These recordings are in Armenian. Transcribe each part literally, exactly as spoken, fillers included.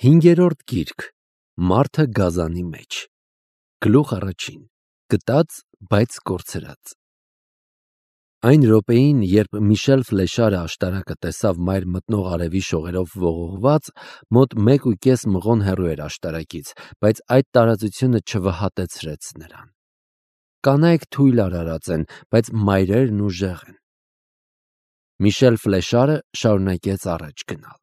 Հինգերորդ գիրք, Մարդը գազանի մեջ, գլուխ առաջին, գտած, բայց կորցրած։ Այն րոպեին, երբ Միշել Ֆլեշարը աշտարակը տեսավ մայր մտնող արևի շողերով ողողված, մոտ մեկ ու կես մղոն հեռու էր աշտարակից, բայց այդ տարածությունը չվհատեցրեց նրան։ Կանայք թույլ արարած են, բայց մայրերն ուժեղ են։ Միշել Ֆլեշարը շարունակեց առաջ գնալ։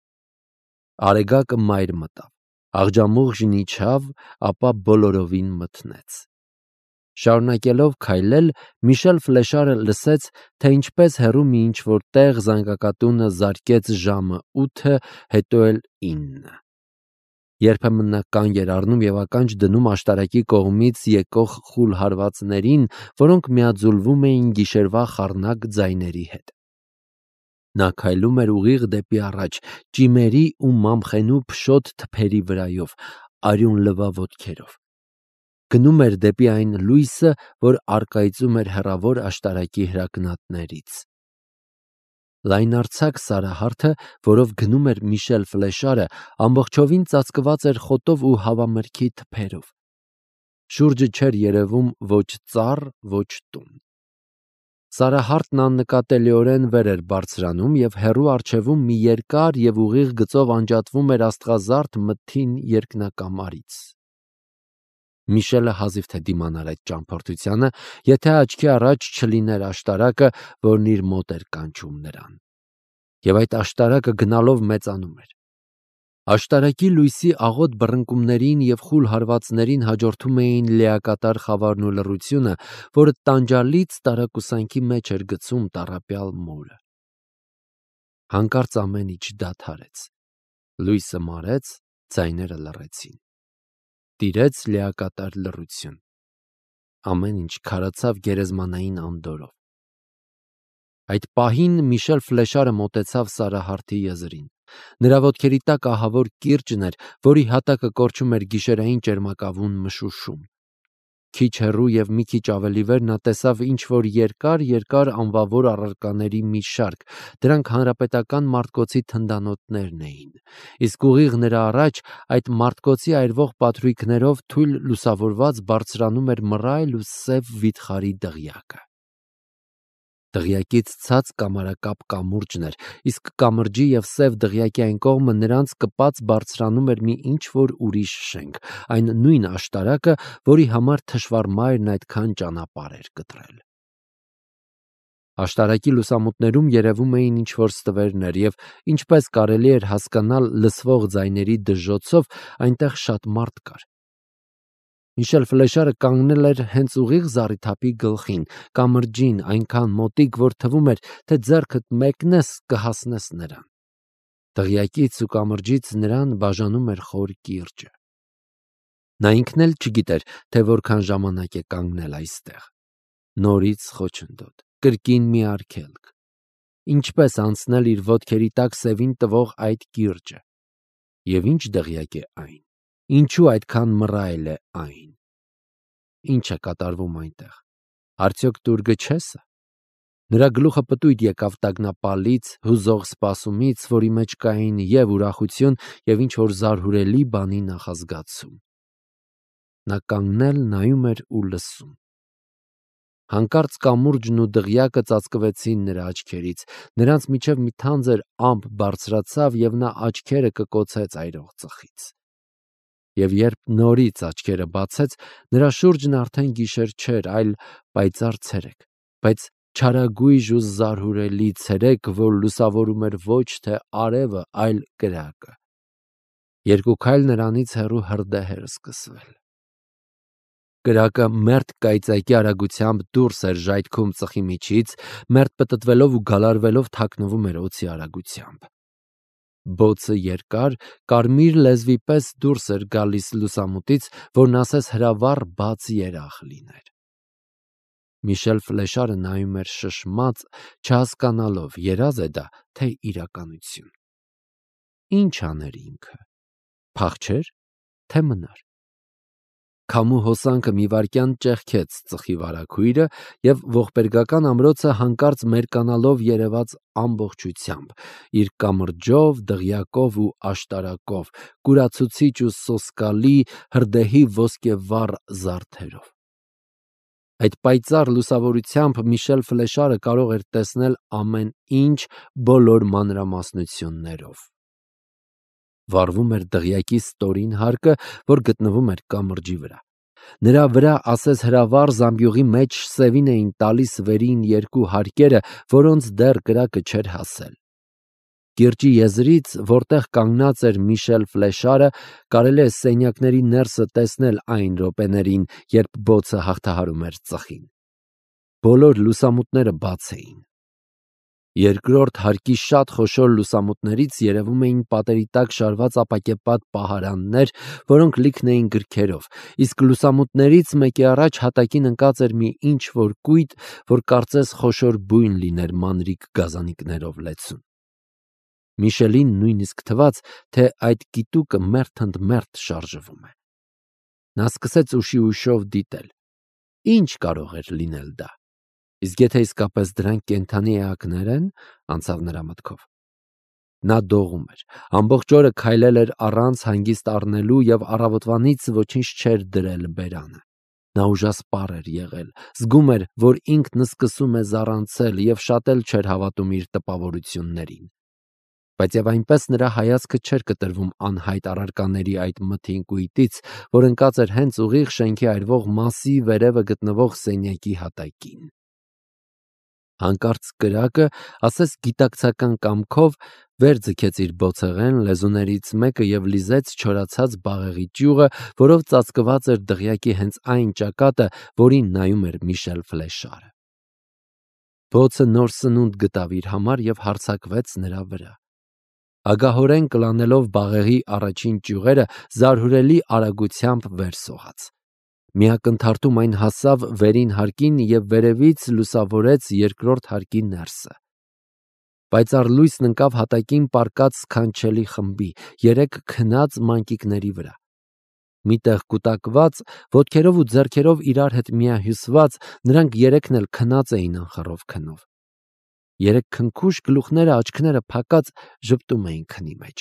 Արեգակը մայր մտավ, աղջամուղջն իջավ, ապա բոլորովին մթնեց։ Շարունակելով քայլել, Միշել Ֆլեշարը լսեց, թե ինչպես հեռու մի ինչ-որ տեղ զանգակատունը զարկեց ժամը ութը, հետո էլ ինը։ Երբեմն նա կանգ էր առնում և ականջ դնում աշտարակի կողմից եկող խուլ հարվածներին, որոնք միաձուլվում էին գիշերվա խառնակ ձայների հետ։ Նա քայլում էր ուղիղ դեպի առաջ, ճիմերի ու մամխենու փշոտ թփերի վրայով, արյուն լվա ոտքերով։ Գնում էր դեպի այն լույսը, որ առկայծում էր հեռավոր աշտարակի հրակնատներից։ Լայնարձակ սարահարթը, որով գնում էր Միշել Ֆլեշարը, ամբողջովին ծածկված էր խոտով ու հավամրգի թփերով։ Շուրջը չէր երևում ոչ ծառ, ոչ տուն։ Սարահարթն աննկատելիորեն վեր էր բարձրանում և հեռու առջևում մի երկար և ուղիղ գծով անջատվում էր աստղազարդ մթին երկնակամարից։ Միշելը հազիվ թե դիմանար այդ ճամփորդությանը, եթե աչքի առաջ չլիներ աշտարակը, որն իր մոտ էր կանչում նրան։ Եվ այդ աշտարակը գնալով մեծանում էր։ Աշտարակի լույսի աղոտ բռնկումներին և խուլ հարվածներին հաջորդում էին լիակատար խավարն ու լռությունը, որը տանջալից տարակուսանքի մեջ էր գցում տառապյալ մորը։ Հանկարծ ամեն ինչ դադարեց։ Լույսը մարեց, ձայները լռեցին։ Տիրեց լիակատար լռություն։ Ամեն ինչ քարացավ գերեզմանային անդորրով։ Այդ պահին Միշել Ֆլեշարը մոտեցավ սարահարթի եզրին։ Նրա ոտքերի տակ ահավոր կիրճն էր, որի հատակը կորչում էր գիշերային ճերմակավուն մշուշում։ Քիչ հեռու և մի քիչ ավելի վեր նա տեսավ ինչ-որ երկար-երկար անվավոր առարկաների մի շարք, դրանք հանրապետական մարտկոցի թնդանոթներն էին, իսկ ուղիղ նրա առաջ այդ մարտկոցի այրվող պատրույգներով թույլ լուսավորված բարձրանում էր մռայլ ու սև վիթխարի դղյակը։ Դղյակից ցած կամարակապ կամուրջն էր, իսկ կամրջի և սև դղյակի այն կողմը նրանց կպած բարձրանում էր մի ինչ-որ ուրիշ շենք, այն նույն աշտարակը, որի համար թշվառ մայրն այդքան ճանապարհ էր կտրել։ Աշտարակի լուսամուտներում երևում էին ինչ-որ ստվերներ, և ինչպես կարելի էր հասկանալ լսվող ձայների դժոխցով, այնտեղ շատ մարդ կար։ Միշել Ֆլեշարը կանգնել էր հենց ուղիղ զառիթափի գլխին, կամրջին, այնքան մոտիկ, որ թվում էր, թե ձեռքդ մեկնես, կհասնես նրան։ Դղյակից ու կամրջից նրան բաժանում էր խոր կիրճը։ Նա ինքն էլ չգիտեր, թե որքան ժամանակ է կանգնել այստեղ։ Նորից խոչընդոտ, կրկին մի արգելք։ Ինչպես անցնել իր ոտքերի տակ սևին տվող այդ կիրճը։ Եվ ինչ դղյակ է այն։ Ինչու այդքան մռայլ է այն։ Ինչ է կատարվում այնտեղ։ Արդյոք տուրգը չէ սա։ Նրա գլուխը պտույտ եկավ տագնապալից, հուզող սպասումից, որի մեջ կային և ուրախություն, և ինչ-որ զարհուրելի բանի նախազգացում։ Նա կանգնել նայում էր ու լսում։ Հանկարծ կամուրջն ու դղյակը ծածկվեցին նրա աչքերից, նրանց միջև մի թանձր ամպ բարձրացավ, և նա աչքերը կկոցեց այրող ծխից։ Եվ երբ նորից աչքերը բացեց, նրա շուրջն արդեն գիշեր չէր, այլ պայծառ ցերեկ, բայց չարագույժ ու զարհուրելի ցերեկ, որ լուսավորում էր ոչ թե արևը, այլ կրակը։ Երկու քայլ նրանից հեռու հրդեհ էր սկսվել։ Կրակը մերթ կայծակի արագությամբ դուրս էր ժայթքում ծխի միջից, մերթ պտտվելով ու գալարվելով թաքնվում էր օձի արագությամբ։ Բոցը երկար, կարմիր լեզվի պես դուրս էր գալիս լուսամուտից, որն ասես հրավառ բաց երախ լիներ։ Միշել Ֆլեշարը նայում էր շշմած, չհասկանալով, երազ է դա, թե իրականություն։ Ինչ աներ ինքը։ Փախչեր, թե մնար։ Քամու հոսանքը մի վայրկյան ճեղքեց ծխի վարագույրը և ողբերգական ամրոցը հանկարծ մերկանալով երևաց ամբողջությամբ, իր կամրջով, դղյակով ու աշտարակով, կուրացուցիչ ու սոսկալի հրդեհի ոսկեվառ զարդերով։ Այդ պայծառ լուսավորությամբ Միշել Ֆլեշարը կարող էր տեսնել ամեն ինչ բոլոր մանրամասնություններով։ Վառվում էր դղյակի ստորին հարկը, որ գտնվում էր կամրջի վրա։ Նրա վրա ասես հրավառ զամբյուղի մեջ սևին էին տալիս վերին երկու հարկերը, որոնց դեռ կրակը չէր հասել։ Կիրճի եզրից, որտեղ կանգնած էր Միշել Ֆլեշարը, կարելի է սենյակների ներսը տեսնել այն րոպեներին, երբ բոցը հաղթահարում էր ծխին։ Բոլոր լուսամուտները բաց էին։ Երկրորդ հարկի շատ խոշոր լուսամուտներից երևում էին պատերի տակ շարված ապակեպատ պահարաններ, որոնք լիքն էին գրքերով, իսկ լուսամուտներից մեկի առաջ հատակին ընկած էր մի ինչ-որ կույտ, որ կարծես խոշոր բույն լիներ մանրիկ գազանիկներով լեցուն։ Միշելին նույնիսկ թվաց, թե այդ կիտուկը մերթ ընդ մերթ շարժվում է։ Նա սկսեց ուշի ուշով դիտել։ Ինչ կարող էր լինել դա։ Իսկ եթե իսկապես դրանք կենդանի էակներ են, անցավ նրա մտքով։ Նա դողում էր, ամբողջ օրը քայլել էր առանց հանգիստ առնելու և առավոտվանից ոչինչ չէր դրել բերանը։ Նա ուժասպառ էր եղել, զգում էր, որ ինքն սկսում է զառանցել և շատ էլ չէր հավատում իր տպավորություններին։ Բայց և այնպես նրա հայացքը չէր կտրվում անհայտ առարկաների այդ մթին կույտից, որ ընկած էր հենց ուղիղ շենքի այրվող մասի վերևը գտնվող սենյակի հատակին։ Հանկարծ կրակը, ասես գիտակցական կամքով, վեր ձգեց իր բոցեղեն լեզուներից մեկը և լիզեց չորացած բաղեղի ճյուղը, որով ծածկված էր դղյակի հենց այն ճակատը, որին նայում էր Միշել Ֆլեշարը։ Բոցը նոր սնունդ գտավ իր համար և հարձակվեց նրա վրա։ Ագահորեն կլանելով բաղեղի առաջին ճյուղերը, զարհուրելի արագությամբ վեր սողաց։ Մի ակնթարթում այն հասավ վերին հարկին և վերևից լուսավորեց երկրորդ հարկի ներսը։ Պայծառ լույսն ընկավ հատակին պառկած սքանչելի խմբի, երեք քնած մանկիկների վրա։ Մի տեղ կուտակված, ոտքերով ու ձեռքերով իրար հետ միահյուսված, նրանք երեքն էլ քնած էին անխռով քնով։ Երեք քնքուշ գլուխները, աչքները փակած ժպտում էին քնի մեջ։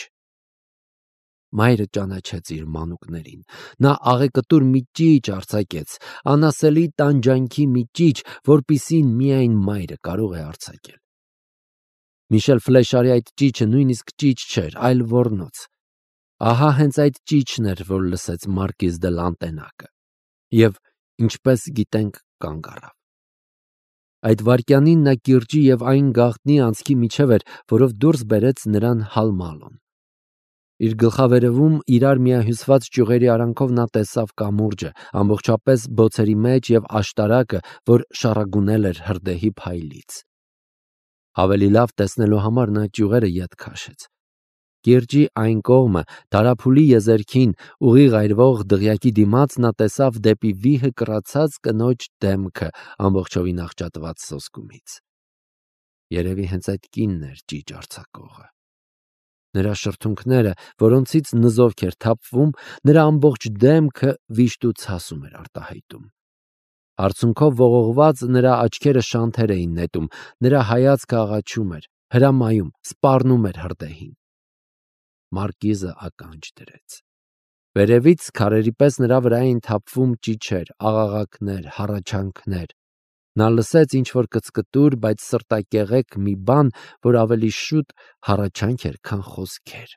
Մայրը ճանաչեց իր մանուկներին։ Նա աղեկտուր մի ճիչ արձակեց, անասելի տանջանքի մի ճիչ, որպիսին միայն մայրը կարող է արձակել։ Միշել Ֆլեշարի այդ ճիչը նույնիսկ ճիչ չէր, այլ ոռնոց։ Ահա հենց այդ ճիչն էր, որ լսեց Մարկիզ դե Լանտենակը, և, ինչպես գիտենք, կանգ առավ։ Այդ վայրկյանին նա կիրճի և այն գաղտնի անցքի միջև էր, որով դուրս բերեց նրան Հալմալոն։ Իր գլխավերևում իրար միահյուսված ճյուղերի արանքով նա տեսավ կամուրջը, ամբողջապես բոցերի մեջ և աշտարակը, որ շառագունել էր հրդեհի փայլից։ Ավելի լավ տեսնելու համար նա ճյուղերը ետ քաշեց։ Կիրճի այն կողմը, Դարափուլի եզերքին, ուղիղ այրվող դղյակի դիմաց նա տեսավ դեպի վիհը կռացած կնոջ դեմքը ամբողջովին աղճատված սոսկումից։ Երևի հենց այդ կինն էր ճիչ արձակողը։ Նրա շրթունքները, որոնցից նզովք էր թափվում, նրա ամբողջ դեմքը վիշտ ու ցասում էր արտահայտում։ Արցունքով ողողված նրա աչքերը շանթեր էին նետում, նրա հայացքը աղաչում էր, հրամայում, սպառնում էր հրդեհին։ Մարկիզը ականջ դրեց։ Վերևից քարերի պես նրա վրա էին թափվում ճիչեր, աղաղակներ, հառաչանքներ։ Նա լսեց ինչ-որ կծկտուր, բայց սրտակեղեկ մի բան, որ ավելի շուտ հառաչանք էր, քան խոսքեր։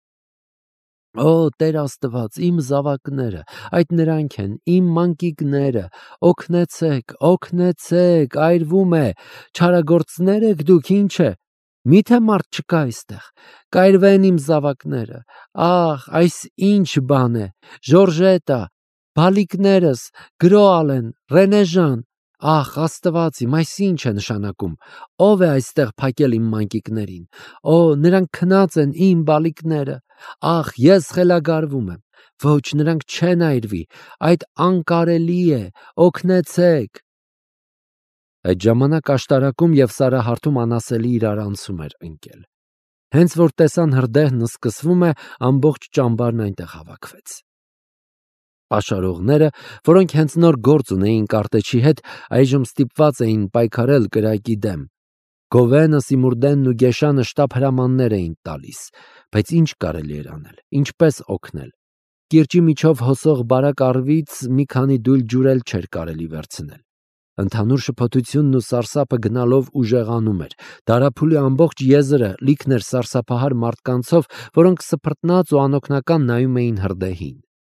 Օ, Տեր Աստված, իմ զավակները, այդ նրանք են, իմ մանկիկները, օգնեցեք, օգնեցեք, այրվում է, չարագործներ եք դուք, ինչ է, միթե մարդ չկա այստեղ, կայրվեն իմ զավակները, ախ, այս ինչ բան է, Ժորժետա, բալիկներս, Գրոալեն, Ռենեժան, ախ, Աստված իմ, այս ինչ է նշանակում, ով է այստեղ փակել իմ մանկիկներին, օ, նրանք քնած են իմ բալիկները, ախ, ես խելագարվում եմ, ոչ, նրանք չեն այրվի, այդ անկարելի է, օգնեցեք։ Այդ ժամանակ աշտարակում և սարահարթում անասելի իրարանցում էր ընկել։ Հենց որ տեսան հրդեհն սկսվում է, ամբողջ ճամբարն այնտեղ հավաքվեց։ Պաշարողները, որոնք հենց նոր գործ ունեին Կարտեչի հետ, այժմ ստիպված էին պայքարել կրակի դեմ։ Գովենը, Սիմուրդենն ու Գեշանը շտապ հրամաններ էին տալիս, բայց ինչ կարելի էր անել, ինչպես օգնել։ Կիրճի միջով հոսող բարակ առվից մի քանի դույլ ջուր էլ չէր կարելի վերցնել։ Ընդհանուր շփոթությունն ու սարսափը գնալով ուժեղանում էր։ Դարափուլի ամբողջ եզրը լիքն էր սարսափահար մարդկանցով, որոնք սփռտնած ու անօգնական նայում էին հրդեհին։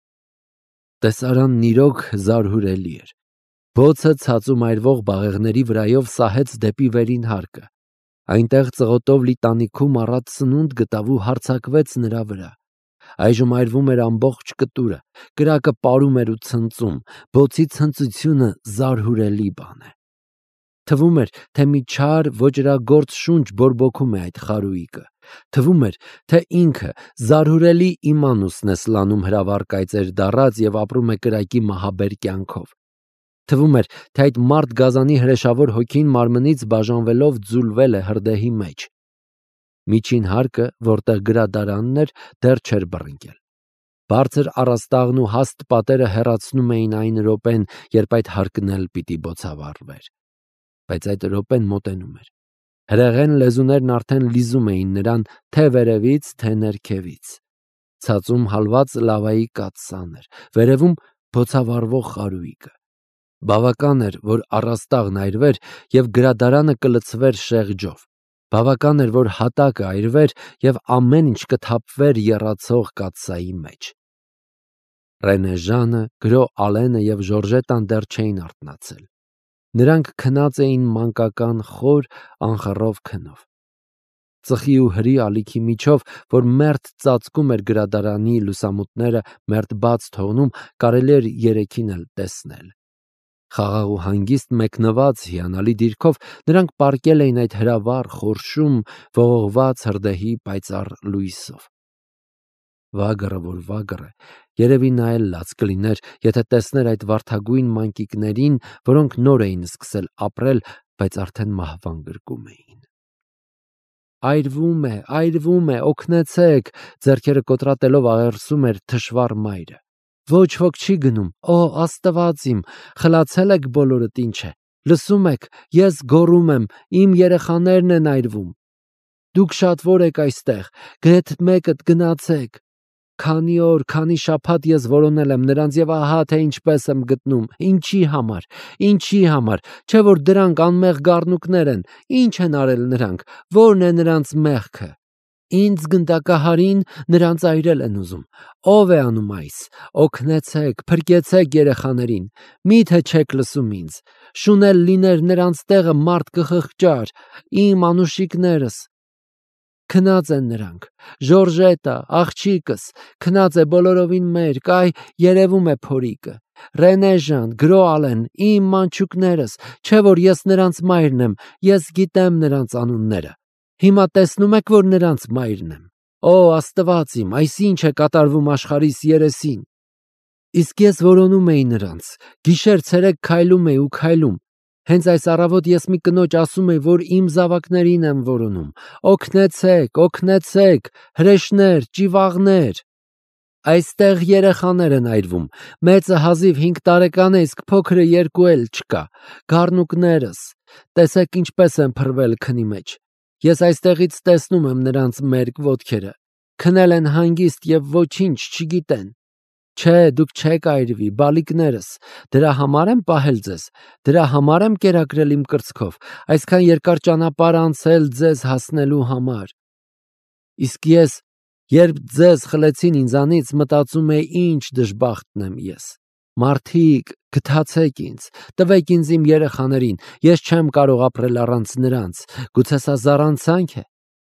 Տեսարանն իրոք զարհուրելի էր։ Բոցը ցածում այրվող բաղեղների վրայով սահեց դեպի վերին հարկը։ Այնտեղ ծղոտով լի տանիքում առած սնունդ գտավ ու հարձակվեց նրա վրա։ Այժմ այրվում էր ամբողջ կտուրը, կրակը պարում էր ու ցնծում, բոցի ցնծությունը զարհուրելի բան է։ Թվում էր, թե մի չար ոճրագործ շունչ բորբոքում է այդ խարույկը։ Թվում էր, թե ինքը զարհուրելի Իմանուսն է սլանում հրավառ կայծեր դառած և ապրում է կրակի մահաբեր կյանքով։ Թվում էր, թե այդ մարդ գազանի հրեշավոր հոգին մարմնից բաժանվելով ձուլվել է հրդեհի մեջ։ Միջին հարկը, որտեղ գրադարանն էր, դեռ չէր բռնկել։ Բարձր առաստաղն ու հաստ պատերը հեռացնում էին այն րոպեն, երբ այդ հարկն էլ պիտի բոցավառվեր։ Բայց այդ րոպեն մոտենում էր։ Հրեղեն լեզուներն արդեն լիզում էին նրան թե վերևից, թե ներքևից։ Ցածում հալված լավայի կաթսան էր, վերևում բոցավառվող խարույկը։ Բավական էր, որ առաստաղն այրվեր և գրադարանը կլցվեր շեղջով։ Բավական էր, որ հատակը այրվեր և ամեն ինչ կթափվեր եռացող կաթսայի մեջ։ Ռենեժանը, Գրո Ալենը և Ժորժետան դեռ չէին արթնացել։ Նրանք քնած էին մանկական խոր անխռով քնով։ Ծխի ու հրի ալիքի միջով, որ մերթ ծածկում էր գրադարանի լուսամուտները, մերթ բաց թողնում, կարելի էր երեքին էլ տեսնել։ Խաղաղ ու հանգիստ մեկնված հիանալի դիրքով նրանք պառկել էին այդ հրավառ խորշում ողողված հրդեհի պայծառ լույսով։ Վագրը, որ վագր է, երևի նա էլ լաց կլիներ, եթե տեսներ այդ վարդագույն մանկիկներին, որոնք նոր էին սկսել ապրել, բայց արդեն մահվան գրկում էին։ Այրվում է, այրվում է, օգնեցեք, ձեռքերը կոտրատելով աղերսում էր թշվառ մայրը։ Ոչ ոք չի գնում, օ Աստված իմ, խլացել եք բոլորդ ինչ է, լսում եք, ես գոռում եմ, իմ երեխաներն են այրվում։ Դուք շատվոր եք այստեղ, գրեթե մեկդ գնացեք։ Քանի օր, քանի շաբաթ ես որոնել եմ նրանց և ահա թե ինչպես եմ գտնում, ինչի համար, ինչի համար, չէ որ դրանք անմեղ գառնուկներ են, ինչ են արել նրանք, որն է նրանց մեղքը։ Ինձ գնդակահարին նրանց այրել են ուզում։ Ո՞վ է անում այս։ Օգնեցեք, փրկեցեք երեխաներին։ Մի՞թե չեք լսում ինձ։ Շունել լիներ նրանց տեղը մարդ կխղճար, իմ անուշիկներս։ Քնած են նրանք։ Ժորժետա, աղջիկս, քնած է բոլորովին մերկ, այ երևում է փորիկը։ Ռենեժան, Գրո Ալեն, իմ մանչուկներս, չէ որ ես նրանց մայրն եմ, ես գիտեմ նրանց անունները։ Հիմա տեսնում եք, որ նրանց մայրն եմ։ Օ Աստված իմ, այս ինչ է կատարվում աշխարհիս երեսին։ Իսկ ես որոնում էի նրանց, գիշեր-ցերեկ քայլում էի ու քայլում։ Հենց այս առավոտ ես մի կնոջ ասում էի, որ իմ զավակներին եմ որոնում։ Օգնեցեք, օգնեցեք, հրեշներ, ճիվաղներ։ Այստեղ երեխաներ են այրվում։ Մեծը հազիվ հինգ տարեկան է, իսկ փոքրը երկու էլ չկա։ Գառնուկներս, տեսեք ինչպես են փռվել քնի մեջ։ Ես այստեղից տեսնում եմ նրանց մերկ ոտքերը։ Քնել են հանգիստ և ոչինչ չգիտեն։ Չէ, դուք չեք այրվի, բալիկներս, դրա համար եմ պահել ձեզ, դրա համար եմ կերակրել իմ կրծքով, այսքան երկար ճանապարհ անցել ձեզ հասնելու համար։ Իսկ ես, երբ ձեզ խլեցին ինձանից, մտածում էի ինչ դժբախտն եմ ես։ Մարդիկ, գթացեք ինձ, տվեք ինձ իմ երեխաներին, ես չեմ կարող ապրել առանց նրանց, գուցե սա զառանցանք է։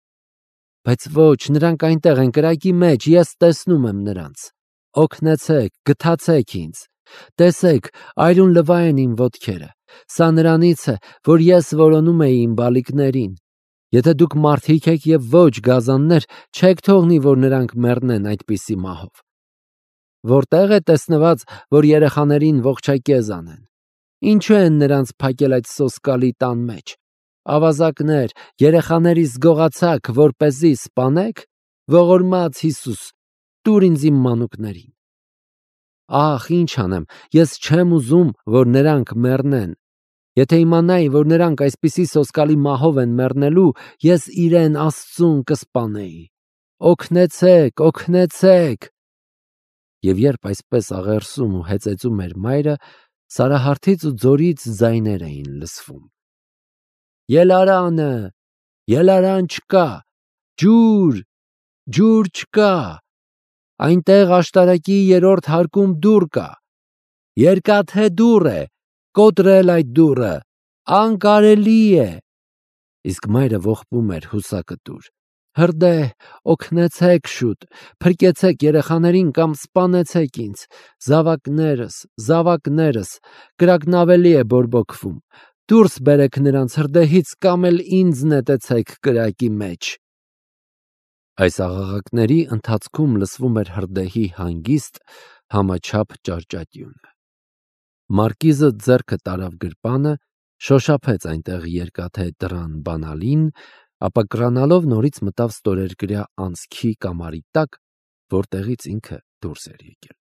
Բայց ոչ, նրանք այնտեղ են կրակի մեջ, ես տեսնում եմ նրանց։ Օգնեցեք, գթացեք ինձ։ Տեսեք, այրուն լվա են իմ ոտքերը։ Սա նրանից է, որ ես որոնում էի իմ բալիկներին։ Եթե դուք մարդիկ եք և ոչ գազաններ, չեք թողնի, որ նրանք մեռնեն այդպիսի մահով։ Որտեղ է տեսնված, որ երեխաներին ողջակեզ անեն։ Ինչու են նրանց փակել այդ սոսկալի տան մեջ։ Ավազակներ, երեխաներիս գողացաք, որպեսզի սպանեք։ Ողորմած Հիսուս, տուր ինձ իմ մանուկներին։ Ախ, ինչ անեմ, ես չեմ ուզում, որ նրանք մեռնեն։ Եթե իմանայի, որ նրանք այսպիսի սոսկալի մահով են մեռնելու, ես իրեն Աստծուն կսպանեի։ Օգնեցեք, օգնեցեք։ Եվ երբ այսպես աղերսում ու հեծեծում էր մայրը, Սարահարթից ու ձորից ձայներ էին լսվում. Ելարանը, ելարան չկա, ջուր, ջուր չկա, այնտեղ աշտարակի երրորդ հարկում դուռ կա, երկաթե դուռ է, կոտրել այդ դուռը, անկարելի է։ Իսկ մայրը ողբում էր հուսակտուր. Հրդե, օգնեցեք շուտ, փրկեցեք երեխաներին կամ սպանեցեք ինձ, զավակներս, զավակներս, կրակն ավելի է բորբոքվում, դուրս բերեք նրանց հրդեհից կամ էլ ինձ նետեցեք կրակի մեջ։ Այս աղաղակների ընթացքում լսվում էր հրդեհի հանգիստ համաչափ ճարճատյունը։ Մարկիզը ձեռքը տարավ գրպանը, շոշափեց այնտեղ երկաթե դռան բանալին, ապա կռանալով նորից մտավ ստորերկրյա անցքի կամարի տակ, որտեղից ինքը դուրս էր եկել։